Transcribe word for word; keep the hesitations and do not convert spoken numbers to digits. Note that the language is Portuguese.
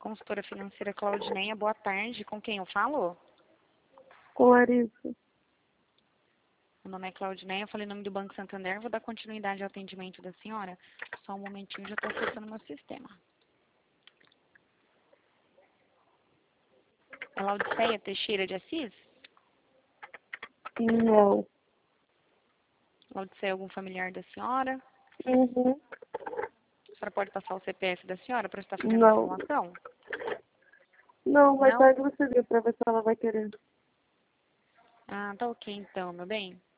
consultora financeira Claudineia. Boa tarde. Com quem eu falo? Com Larissa. Meu nome é Claudineia, eu falei em nome do Banco Santander. Vou dar continuidade ao atendimento da senhora. Só um momentinho, já estou acessando meu sistema. É Laudiceia Teixeira de Assis? Não. Laudiceia, algum familiar da senhora? Uhum. A senhora pode passar o C P F da senhora para estar fazendo a Não. informação? Não, vai Não? tarde você vê pra ver se ela vai querer. Ah, tá ok então, meu bem.